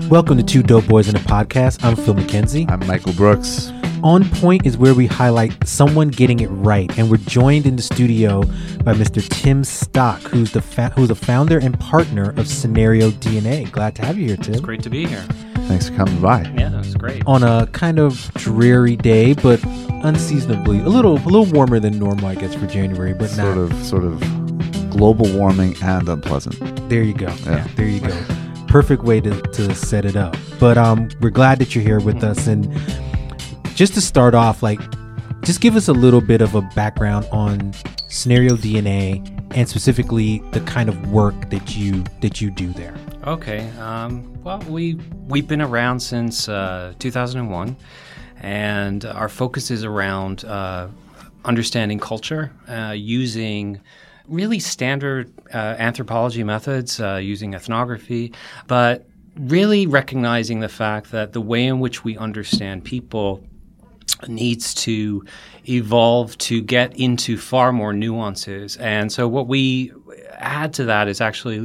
Welcome to Two Dope Boys in a Podcast. I'm Phil McKenzie. I'm Michael Brooks. On Point is where we highlight someone getting it right, and we're joined in the studio by Mr. Tim Stock, who's the founder and partner of Scenario DNA. Glad to have you here, Tim. It's great to be here. Thanks for coming by. Yeah, it's great. On a kind of dreary day, but unseasonably a little warmer than normal, I guess, for January, but sort of global warming and unpleasant. There you go. Yeah. There you go. Perfect way to set it up. But we're glad that you're here with us. And just to start off, just give us a little bit of a background on Scenario DNA and specifically the kind of work that you do there. Okay. Well, we've been around since 2001, and our focus is around understanding culture, using really standard anthropology methods, using ethnography, but really recognizing the fact that the way in which we understand people needs to evolve to get into far more nuances. And so what we add to that is actually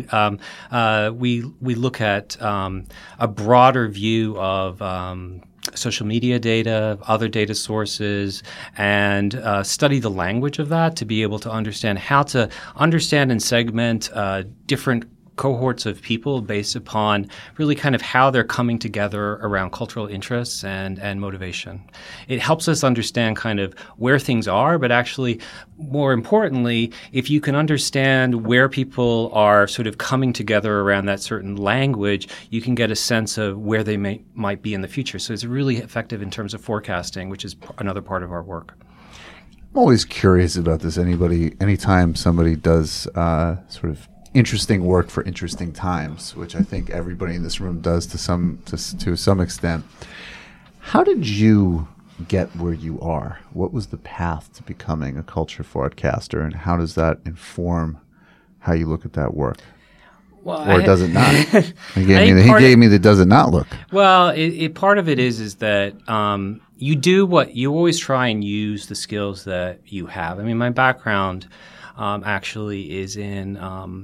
we look at a broader view of social media data, other data sources, and study the language of that to be able to understand how to understand and segment different cohorts of people based upon really kind of how they're coming together around cultural interests and motivation. It helps us understand kind of where things are, but actually, more importantly, if you can understand where people are sort of coming together around that certain language, you can get a sense of where they might be in the future. So it's really effective in terms of forecasting, which is another part of our work. I'm always curious about this. Anytime somebody does sort of interesting work for interesting times, which I think everybody in this room does to some extent. How did you get where you are? What was the path to becoming a culture broadcaster, and how does that inform how you look at that work? Well, or does it not? He gave me the does it not look. Well, part of it is that you do what you always try and use the skills that you have. I mean, my background actually is in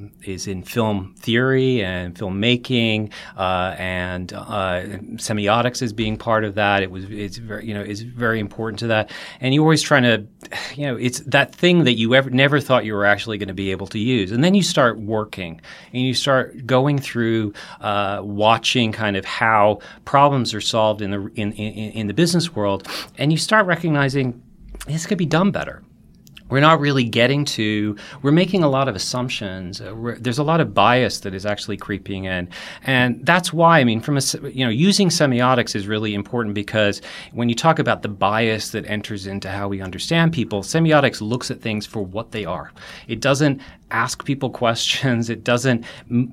film theory and filmmaking, and semiotics is being part of that. It's very important to that. And you're always trying to, it's that thing that you never thought you were actually going to be able to use. And then you start working and you start going through, watching kind of how problems are solved in the business world, and you start recognizing this could be done better. We're not really we're making a lot of assumptions. There's a lot of bias that is actually creeping in. And that's why, using semiotics is really important, because when you talk about the bias that enters into how we understand people, semiotics looks at things for what they are. It doesn't ask people questions. It doesn't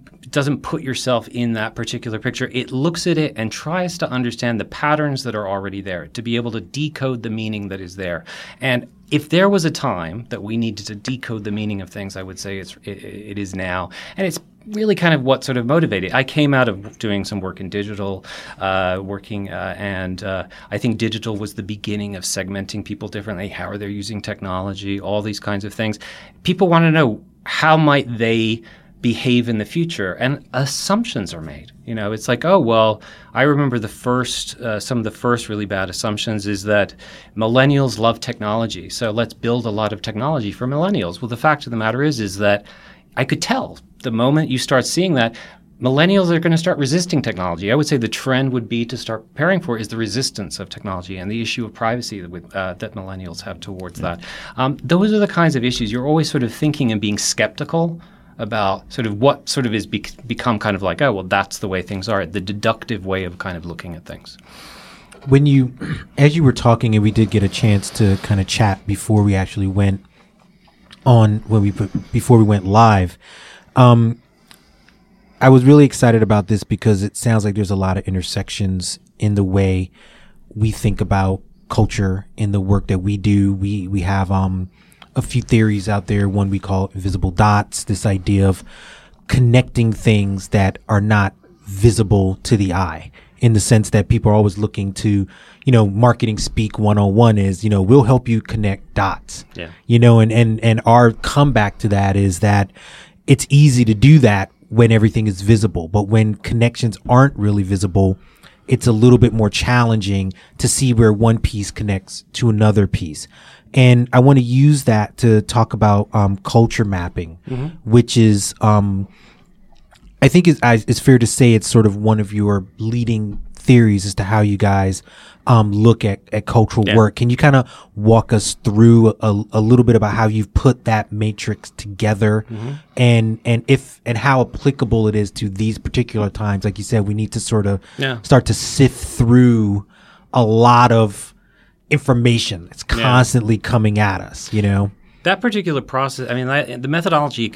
put yourself in that particular picture. It looks at it and tries to understand the patterns that are already there, to be able to decode the meaning that is there. And if there was a time that we needed to decode the meaning of things, I would say it is now. And it's really kind of what sort of motivated. I came out of doing some work in digital, and I think digital was the beginning of segmenting people differently. How are they using technology? All these kinds of things. People want to know, how might they behave in the future? And assumptions are made. It's like, oh, well, I remember some of the first really bad assumptions is that millennials love technology, so let's build a lot of technology for millennials. Well, the fact of the matter is that I could tell the moment you start seeing that, millennials are going to start resisting technology. I would say the trend would be to start preparing for is the resistance of technology and the issue of privacy that millennials have towards that. Those are the kinds of issues you're always sort of thinking and being skeptical about, sort of what sort of is become kind of like, oh, well, that's the way things are, the deductive way of kind of looking at things. As you were talking, and we did get a chance to kind of chat before we actually went before we went live, I was really excited about this because it sounds like there's a lot of intersections in the way we think about culture in the work that we do. We have a few theories out there. One we call invisible dots, this idea of connecting things that are not visible to the eye, in the sense that people are always looking to, marketing speak 101 is, we'll help you connect dots. Yeah. And our comeback to that is that it's easy to do that when everything is visible. But when connections aren't really visible, it's a little bit more challenging to see where one piece connects to another piece. And I want to use that to talk about culture mapping, which is, I think it's fair to say it's sort of one of your leading theories as to how you guys look at cultural work. Can you kind of walk us through a little bit about how you've put that matrix together and how applicable it is to these particular times? Like you said, we need to sort of start to sift through a lot of information that's constantly coming at us, you know? That particular process, I mean, the methodology,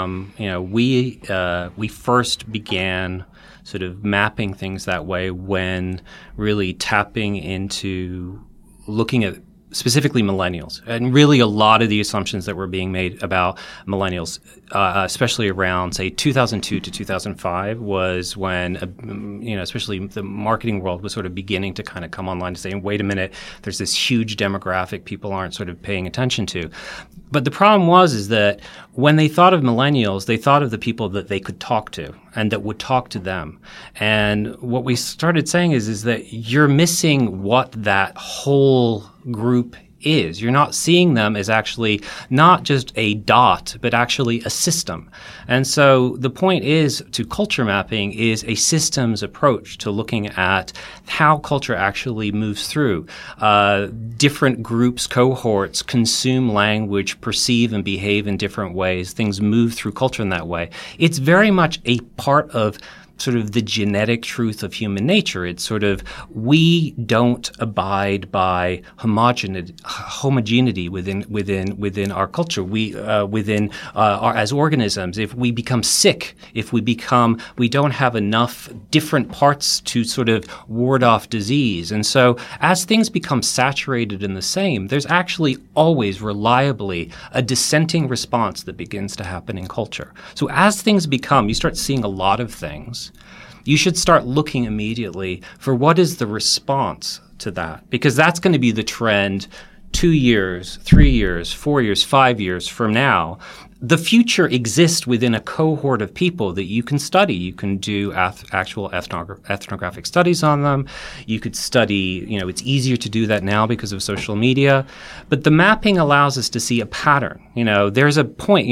we first began sort of mapping things that way when really tapping into looking at specifically millennials. And really a lot of the assumptions that were being made about millennials, especially around, say, 2002 to 2005 was when, especially the marketing world was sort of beginning to kind of come online to say, wait a minute, there's this huge demographic people aren't sort of paying attention to. But the problem is that when they thought of millennials, they thought of the people that they could talk to and that would talk to them. And what we started saying is that you're missing what that whole group is. You're not seeing them as actually not just a dot, but actually a system. And so the point is to culture mapping is a systems approach to looking at how culture actually moves through. Different groups, cohorts consume language, perceive and behave in different ways. Things move through culture in that way. It's very much a part of sort of the genetic truth of human nature. It's sort of we don't abide by homogeneity within our culture. We as organisms, if we become sick, we don't have enough different parts to sort of ward off disease. And so as things become saturated in the same, there's actually always reliably a dissenting response that begins to happen in culture. So as things become, you start seeing a lot of things, you should start looking immediately for what is the response to that, because that's going to be the trend 2 years, 3 years, 4 years, 5 years from now. The future exists within a cohort of people that you can study. You can do actual ethnographic studies on them. You could study, it's easier to do that now because of social media. But the mapping allows us to see a pattern. There's a point,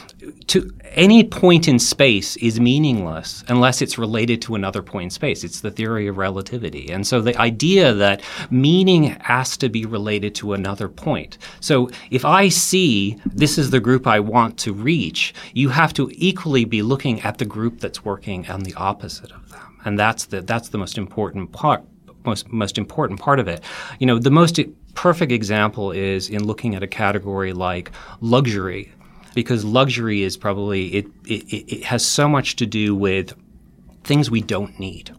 to any point in space is meaningless unless it's related to another point in space. It's the theory of relativity. And so the idea that meaning has to be related to another point. So if I see this is the group I want to reach, you have to equally be looking at the group that's working on the opposite of them. And that's the most important part. Most important part of it. The most perfect example is in looking at a category like luxury. Because luxury is probably, it has so much to do with things we don't need.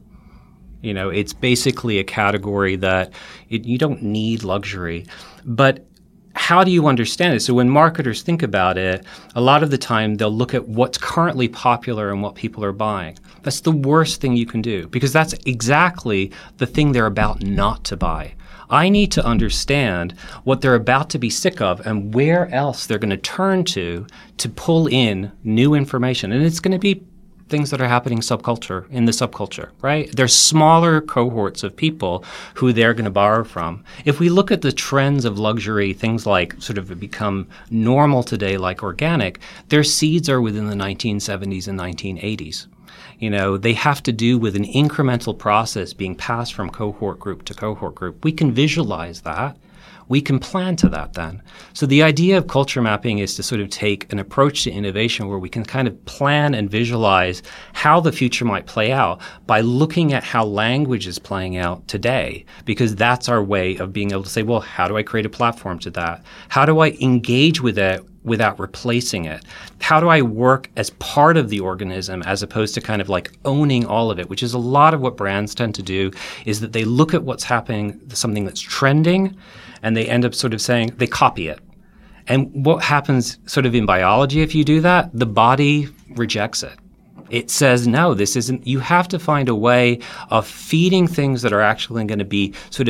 It's basically a category that you don't need luxury. But how do you understand it? So when marketers think about it, a lot of the time they'll look at what's currently popular and what people are buying. That's the worst thing you can do because that's exactly the thing they're about not to buy. I need to understand what they're about to be sick of and where else they're going to turn to pull in new information. And it's going to be things that are happening in the subculture, right? There's smaller cohorts of people who they're going to borrow from. If we look at the trends of luxury, things like sort of become normal today, like organic, their seeds are within the 1970s and 1980s. They have to do with an incremental process being passed from cohort group to cohort group. We can visualize that. We can plan to that then. So the idea of culture mapping is to sort of take an approach to innovation where we can kind of plan and visualize how the future might play out by looking at how language is playing out today, because that's our way of being able to say, well, how do I create a platform to that? How do I engage with it without replacing it? How do I work as part of the organism as opposed to kind of like owning all of it, which is a lot of what brands tend to do, is that they look at what's happening, something that's trending, and they end up sort of saying, they copy it. And what happens sort of in biology if you do that? The body rejects it. It says, no, this isn't. You have to find a way of feeding things that are actually going to be sort of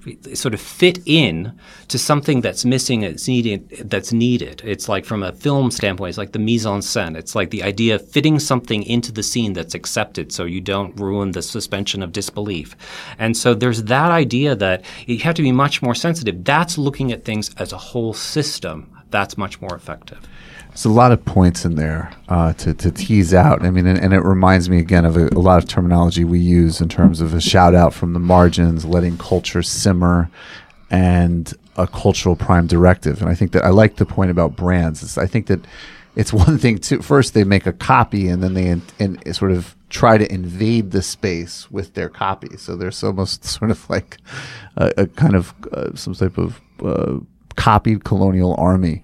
sort of fit in to something that's missing, that's needed. It's like from a film standpoint, it's like the mise en scène. It's like the idea of fitting something into the scene that's accepted so you don't ruin the suspension of disbelief. And so there's that idea that you have to be much more sensitive. That's looking at things as a whole system. That's much more effective. There's a lot of points in there to tease out. I mean, and it reminds me again of a lot of terminology we use in terms of a shout out from the margins, letting culture simmer, and a cultural prime directive. And I think that I like the point about brands. I think that it's one thing to first they make a copy and then they sort of try to invade the space with their copy. So there's almost sort of like a kind of some type of copied colonial army.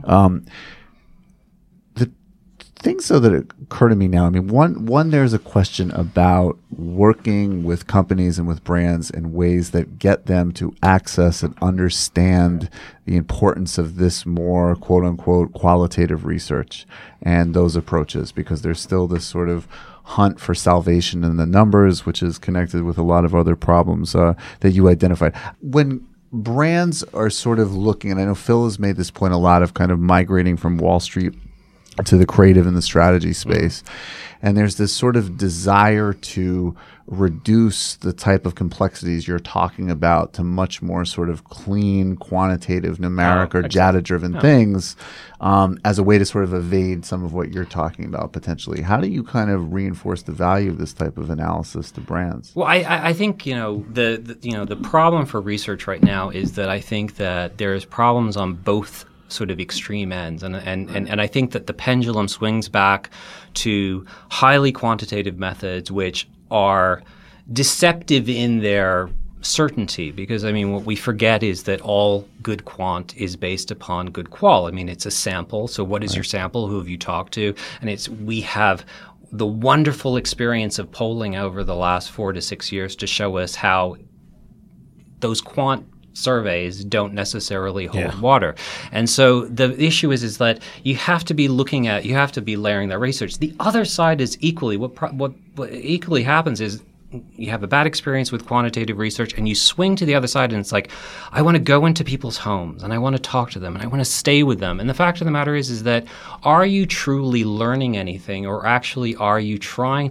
The things though that occur to me now, I mean, one there's a question about working with companies and with brands in ways that get them to access and understand the importance of this more quote unquote qualitative research and those approaches, because there's still this sort of hunt for salvation in the numbers, which is connected with a lot of other problems that you identified. When brands are sort of looking, and I know Phil has made this point a lot of kind of migrating from Wall Street to the creative and the strategy space. And there's this sort of desire to reduce the type of complexities you're talking about to much more sort of clean, quantitative, numeric, or data-driven things as a way to sort of evade some of what you're talking about potentially. How do you kind of reinforce the value of this type of analysis to brands? Well, I think the problem for research right now is that I think that there's problems on both sort of extreme ends. And I think that the pendulum swings back to highly quantitative methods which are deceptive in their certainty, because I mean what we forget is that all good quant is based upon good qual. I mean it's a sample. So what is your sample? Who have you talked to? And we have the wonderful experience of polling over the last 4 to 6 years to show us how those quant surveys don't necessarily hold water. And so the issue is that you have to be layering that research. The other side is equally, what equally happens is you have a bad experience with quantitative research and you swing to the other side and it's like, I want to go into people's homes and I want to talk to them and I want to stay with them. And the fact of the matter is that are you truly learning anything, or actually are you trying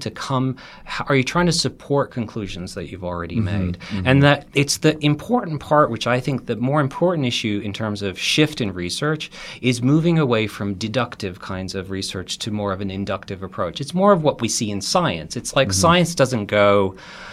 to support conclusions that you've already made? And that it's the important part, which I think the more important issue in terms of shift in research is moving away from deductive kinds of research to more of an inductive approach. It's more of what we see in science. It's like science doesn't go,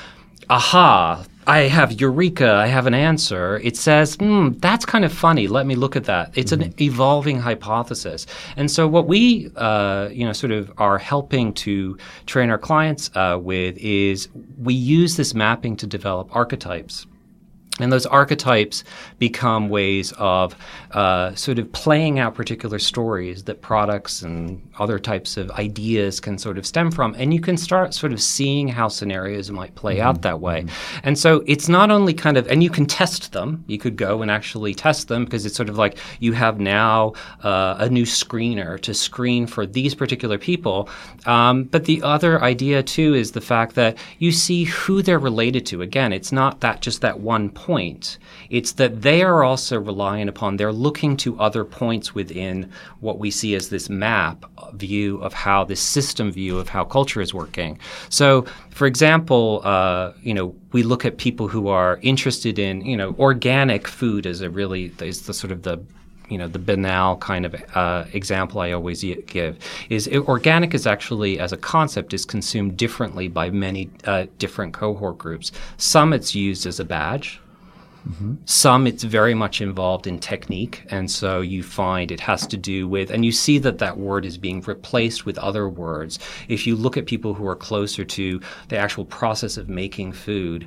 aha, I have eureka, I have an answer. It says, that's kind of funny. Let me look at that. It's an evolving hypothesis. And so what we, sort of are helping to train our clients with is we use this mapping to develop archetypes. And those archetypes become ways of sort of playing out particular stories that products and other types of ideas can sort of stem from. And you can start sort of seeing how scenarios might play out that way. And so it's not only kind of, and you can test them. You could go and actually test them, because it's sort of like you have now a new screener to screen for these particular people. But the other idea, too, is the fact that you see who they're related to. Again, it's not that just that one point. It's that they are also relying upon, they're looking to other points within what we see as this map view of how, this system view of how culture is working. So, for example, we look at people who are interested in, organic food is the sort of the banal kind of example I always give is organic is actually, as a concept, is consumed differently by many different cohort groups. Some it's used as a badge. Some it's very much involved in technique, and so you find it has to do with, and you see that word is being replaced with other words. If you look at people who are closer to the actual process of making food,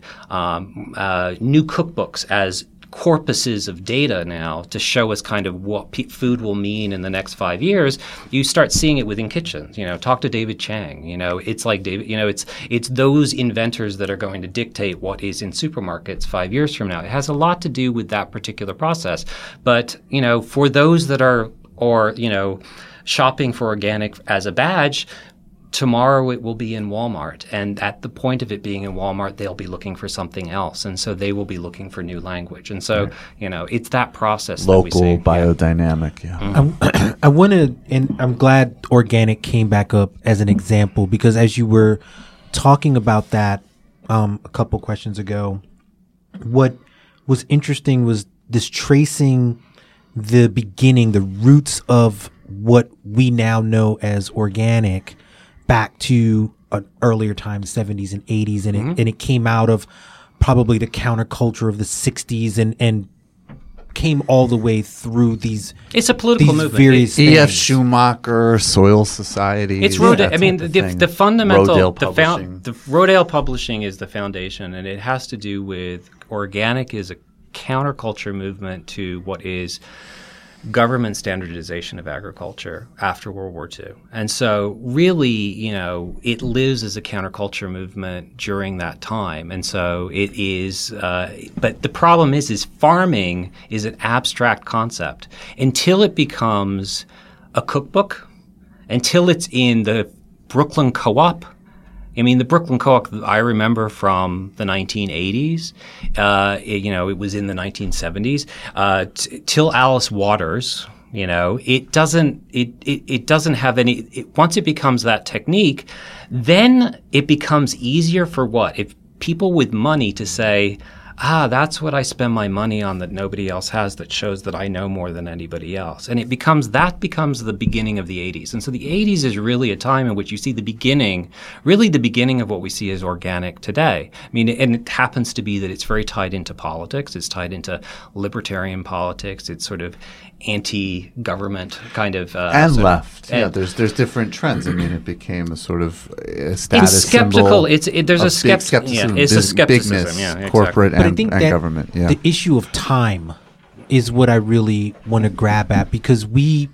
new cookbooks as corpuses of data now to show us kind of what food will mean in the next 5 years, you start seeing it within kitchens. Talk to David Chang. It's like David. It's those inventors that are going to dictate what is in supermarkets 5 years from now. It has a lot to do with that particular process. But for those that are shopping for organic as a badge, tomorrow it will be in Walmart. And at the point of it being in Walmart, they'll be looking for something else. And so they will be looking for new language. And so, it's that process that we see. Local, biodynamic, I want to, and I'm glad organic came back up as an example, because as you were talking about that a couple questions ago, what was interesting was this tracing the beginning, the roots of what we now know as organic back to an earlier time, 70s and 80s. And it came out of probably the counterculture of the 60s and came all the way through these. It's a political movement. Various E.F. things. Schumacher, Soil Society. It's Rodale. I mean, the fundamental, Rodale Publishing. the Rodale Publishing is the foundation, and it has to do with organic is a counterculture movement to what is government standardization of agriculture after World War II. And so really, it lives as a counterculture movement during that time. And so it is, but the problem is farming is an abstract concept until it becomes a cookbook, until it's in the Brooklyn Co-op. I mean, the Brooklyn Co-op I remember from the 1980s. It was in the 1970s. Till Alice Waters, it doesn't have any. Once it becomes that technique, then it becomes easier for what? If people with money to say, that's what I spend my money on that nobody else has, that shows that I know more than anybody else. And that becomes the beginning of the 80s. And so the 80s is really a time in which you see the beginning of what we see as organic today. I mean, and it happens to be that it's very tied into politics. It's tied into libertarian politics. It's sort of anti-government kind of and left. There's different trends. I mean, it became a sort of a status symbol. There's a skepticism. It's a skepticism. Bigness, exactly. Corporate But I think and that government. Yeah. the issue of time is what I really want to grab at, because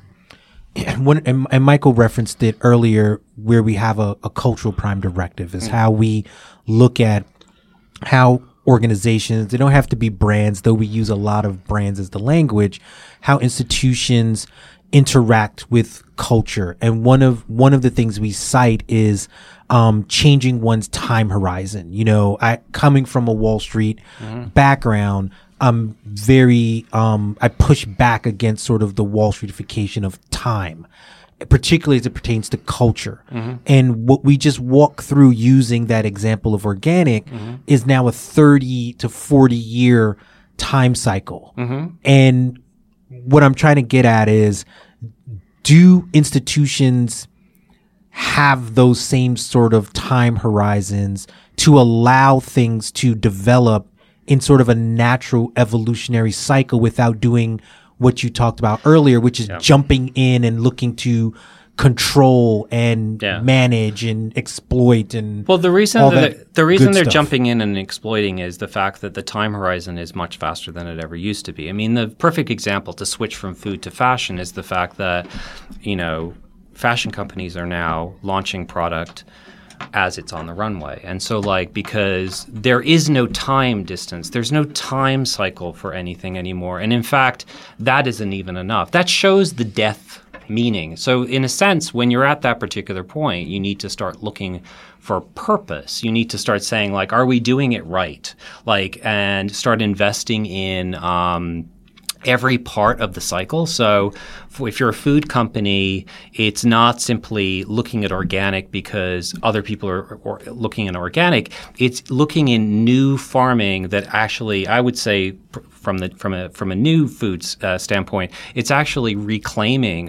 and Michael referenced it earlier, where we have a cultural prime directive is how we look at how organizations, they don't have to be brands, though we use a lot of brands as the language, how institutions interact with culture. And one of the things we cite is changing one's time horizon. Coming from a Wall Street background, I'm very I push back against sort of the Wall Streetification of time, particularly as it pertains to culture. And what we just walk through using that example of organic is now a 30 to 40 year time cycle. And what I'm trying to get at is, do institutions have those same sort of time horizons to allow things to develop in sort of a natural evolutionary cycle without doing what you talked about earlier, which is jumping in and looking to control and manage and exploit and the reason they're stuff. jumping in and exploiting is the fact that the time horizon is much faster than it ever used to be. I mean, the perfect example to switch from food to fashion is the fact that fashion companies are now launching product as it's on the runway. And so because there is no time distance, there's no time cycle for anything anymore. And in fact, that isn't even enough. That shows the death meaning. So in a sense, when you're at that particular point, you need to start looking for purpose. You need to start saying, are we doing it right? And start investing in every part of the cycle. So if you're a food company, it's not simply looking at organic because other people are looking at organic. It's looking in new farming that actually, I would say, from a new foods standpoint, it's actually reclaiming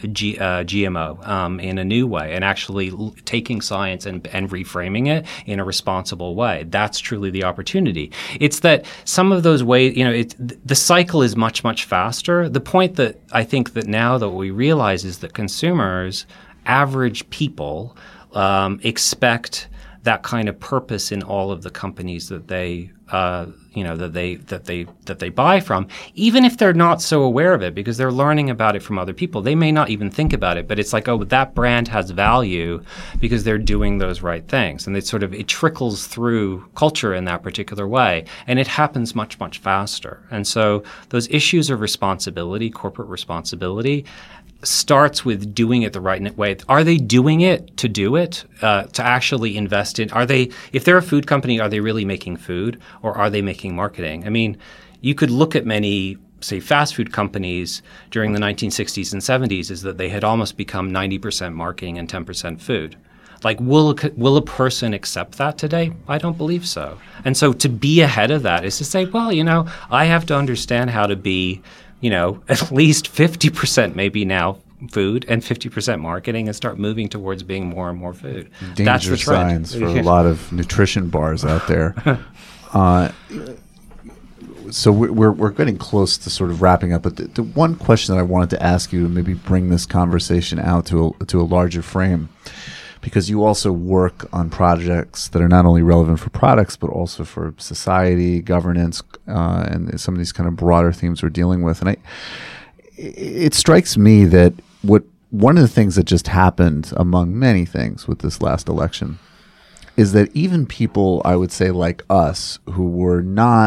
GMO in a new way and actually taking science and reframing it in a responsible way. That's truly the opportunity. It's that some of those ways, the cycle is much, much faster. The point that I think that now that we realize is that consumers, average people, expect that kind of purpose in all of the companies that they that they buy from, even if they're not so aware of it, because they're learning about it from other people. They may not even think about it, but it's like, oh, that brand has value because they're doing those right things, and it trickles through culture in that particular way, and it happens much, much faster. And so those issues of responsibility, corporate responsibility, starts with doing it the right way. Are they doing it to do it, to actually invest in? If they're a food company, are they really making food, or are they making marketing? I mean, you could look at many, say, fast food companies during the 1960s and 70s, is that they had almost become 90% marketing and 10% food. Like, will a person accept that today? I don't believe so. And so to be ahead of that is to say, well, I have to understand how to be, at least 50% maybe now food and 50% marketing, and start moving towards being more and more food. That's the trend. Signs for a lot of nutrition bars out there. So we're getting close to sort of wrapping up. But the one question that I wanted to ask you, to maybe bring this conversation out to a larger frame, because you also work on projects that are not only relevant for products, but also for society, governance, and some of these kind of broader themes we're dealing with. And it strikes me that one of the things that just happened, among many things, with this last election, is that even people, I would say, like us, who were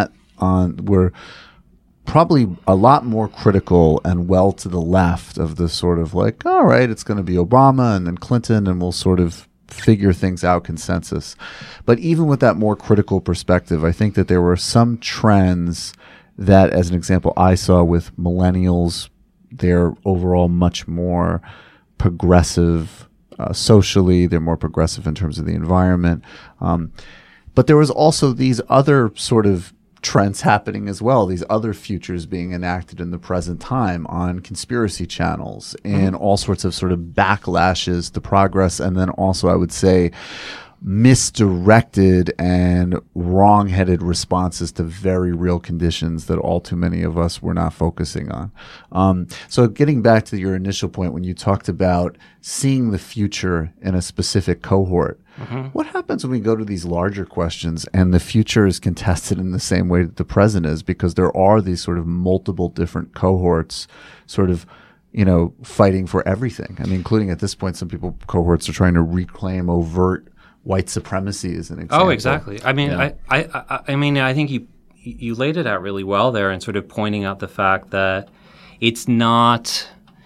probably a lot more critical and well to the left of the sort of like, all right, it's going to be Obama and then Clinton, and we'll sort of figure things out consensus. But even with that more critical perspective, I think that there were some trends that, as an example, I saw with millennials. They're overall much more progressive socially. They're more progressive in terms of the environment. But there was also these other sort of trends happening as well, these other futures being enacted in the present time on conspiracy channels and all sorts of sort of backlashes to progress, and then also, I would say, misdirected and wrong-headed responses to very real conditions that all too many of us were not focusing on. So getting back to your initial point, when you talked about seeing the future in a specific cohort, what happens when we go to these larger questions and the future is contested in the same way that the present is, because there are these sort of multiple different cohorts sort of fighting for everything? I mean, including at this point, cohorts are trying to reclaim overt white supremacy as an example. Oh, exactly. I mean, yeah. I think you laid it out really well there, and sort of pointing out the fact that it's not,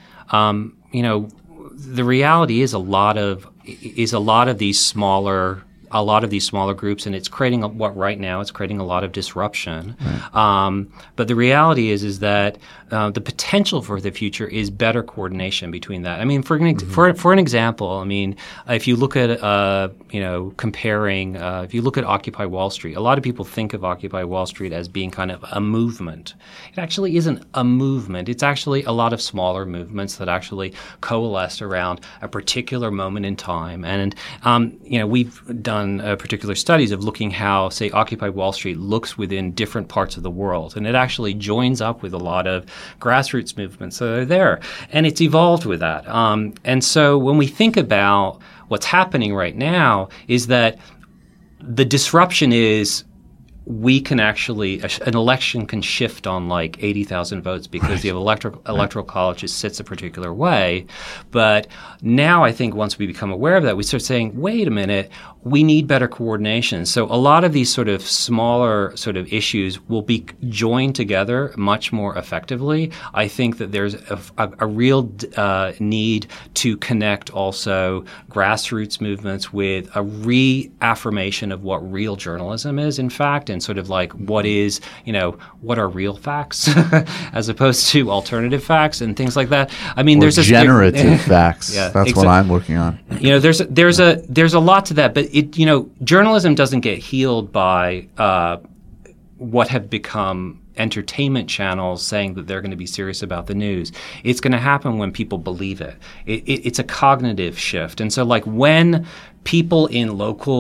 the reality is a lot of these smaller groups, and it's creating it's creating a lot of disruption. Right. But the reality is that the potential for the future is better coordination between that. I mean, for an example, I mean, if you look at comparing, if you look at Occupy Wall Street, a lot of people think of Occupy Wall Street as being kind of a movement. It actually isn't a movement. It's actually a lot of smaller movements that actually coalesce around a particular moment in time. And we've done particular studies of looking how, say, Occupy Wall Street looks within different parts of the world, and it actually joins up with a lot of grassroots movements that are there, and it's evolved with that. And so when we think about what's happening right now, is that the disruption is we can actually, an election can shift on like 80,000 votes because the electoral college just sits a particular way. But now I think once we become aware of that, we start saying, wait a minute, we need better coordination. So a lot of these sort of smaller sort of issues will be joined together much more effectively. I think that there's a real need to connect also grassroots movements with a reaffirmation of what real journalism is, in fact, and sort of like what are real facts as opposed to alternative facts and things like that. I mean, there's generative facts. Yeah, that's what I'm working on. There's a lot to that, but journalism doesn't get healed by what have become entertainment channels saying that they're going to be serious about the news. It's going to happen when people believe it. It's a cognitive shift. And so like when people in local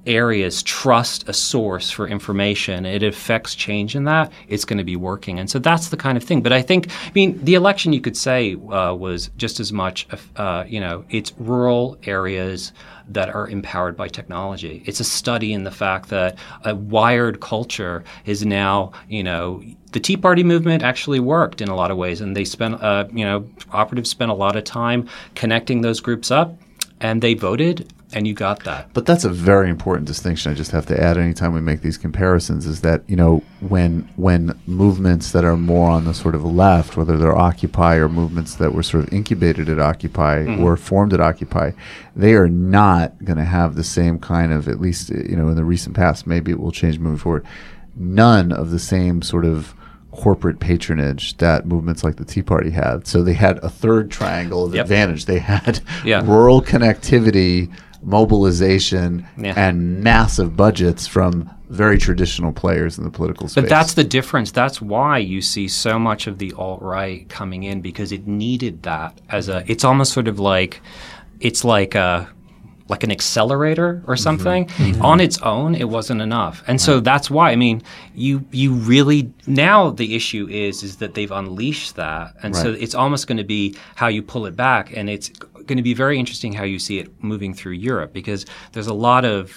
areas trust a source for information, it affects change in that, it's going to be working. And so that's the kind of thing. But I mean, the election, you could say, was just as much, it's rural areas that are empowered by technology. It's a study in the fact that a wired culture is now, the Tea Party movement actually worked in a lot of ways. And they operatives spent a lot of time connecting those groups up, and they voted, and you got that. But that's a very important distinction I just have to add anytime we make these comparisons, is that, when movements that are more on the sort of left, whether they're Occupy or movements that were sort of incubated at Occupy or formed at Occupy, they are not going to have the same kind of, at least, in the recent past, maybe it will change moving forward, none of the same sort of corporate patronage that movements like the Tea Party had. So they had a third triangle of advantage. They had rural connectivity, mobilization, and massive budgets from very traditional players in the political space. But that's the difference. That's why you see so much of the alt-right coming in, because it needed that it's almost sort of like, it's like an accelerator or something. On its own, it wasn't enough. And so that's why, I mean, you really, now the issue is that they've unleashed that. And so it's almost going to be how you pull it back. And it's going to be very interesting how you see it moving through Europe, because there's a lot of,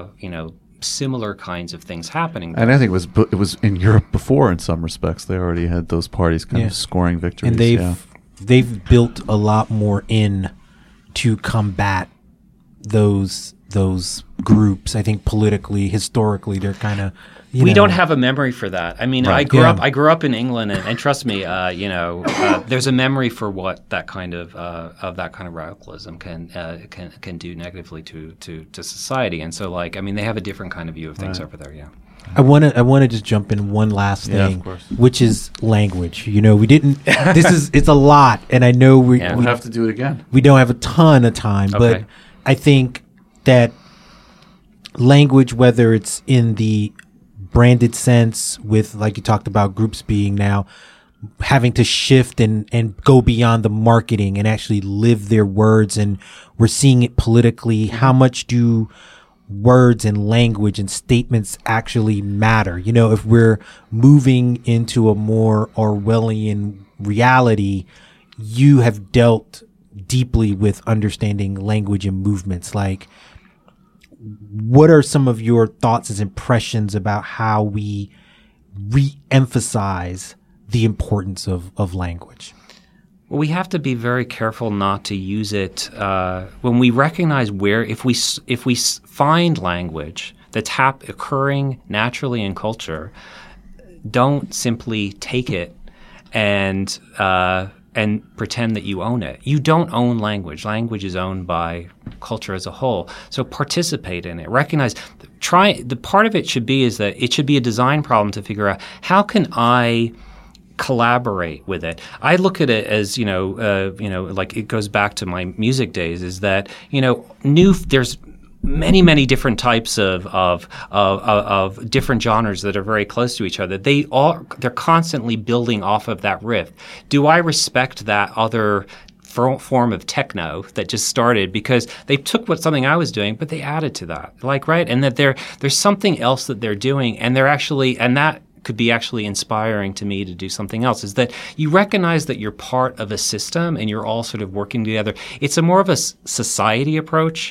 similar kinds of things happening. And I think it was in Europe before in some respects. They already had those parties kind of scoring victories. And they've built a lot more in to combat those groups. I think politically, historically, they're kind of we don't have a memory for that. I mean, I grew up in England, and trust me, there's a memory for what that kind of radicalism can do negatively to society. And so, they have a different kind of view of things over there. Yeah. I want to just jump in one last thing, which is language. We didn't. It's a lot, and I know we'll have to do it again. We don't have a ton of time, but I think that language, whether it's in the branded sense with, like you talked about, groups being now having to shift and go beyond the marketing and actually live their words, and we're seeing it politically. How much do words and language and statements actually matter? If we're moving into a more Orwellian reality, you have dealt deeply with understanding language and movements. What are some of your thoughts as impressions about how we re-emphasize the importance of language? Well, we have to be very careful not to use it when we recognize if we find language that's occurring naturally in culture. Don't simply take it and pretend that you own it. You don't own language. Language is owned by culture as a whole. So participate in it. Recognize. The part of it should be is that it should be a design problem to figure out, how can I collaborate with it. I look at it as, it goes back to my music days, is that, there's many different types of different genres that are very close to each other. They're constantly building off of that riff. Do I respect that other form of techno that just started because they took something I was doing, but they added to that, and that there's something else that they're doing, and that could be actually inspiring to me to do something else, is that you recognize that you're part of a system and you're all sort of working together. It's a more of a society approach.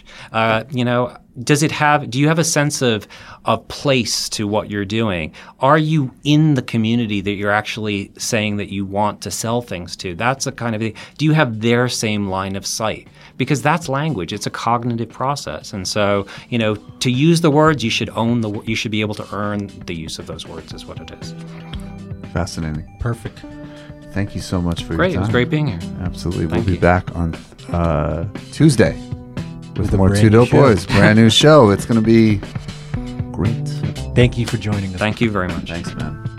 Do you have a sense of place to what you're doing? Are you in the community that you're actually saying that you want to sell things to? That's a kind of thing. Do you have their same line of sight? Because that's language. It's a cognitive process. And so, to use the words, you should be able to earn the use of those words, is what it is. Fascinating. Perfect. Thank you so much for your time. It was great being here. Absolutely. We'll be back on Tuesday with more Two Dope Boys. Brand new show. It's going to be great. Thank you for joining us. Thank you very much. Thanks, man.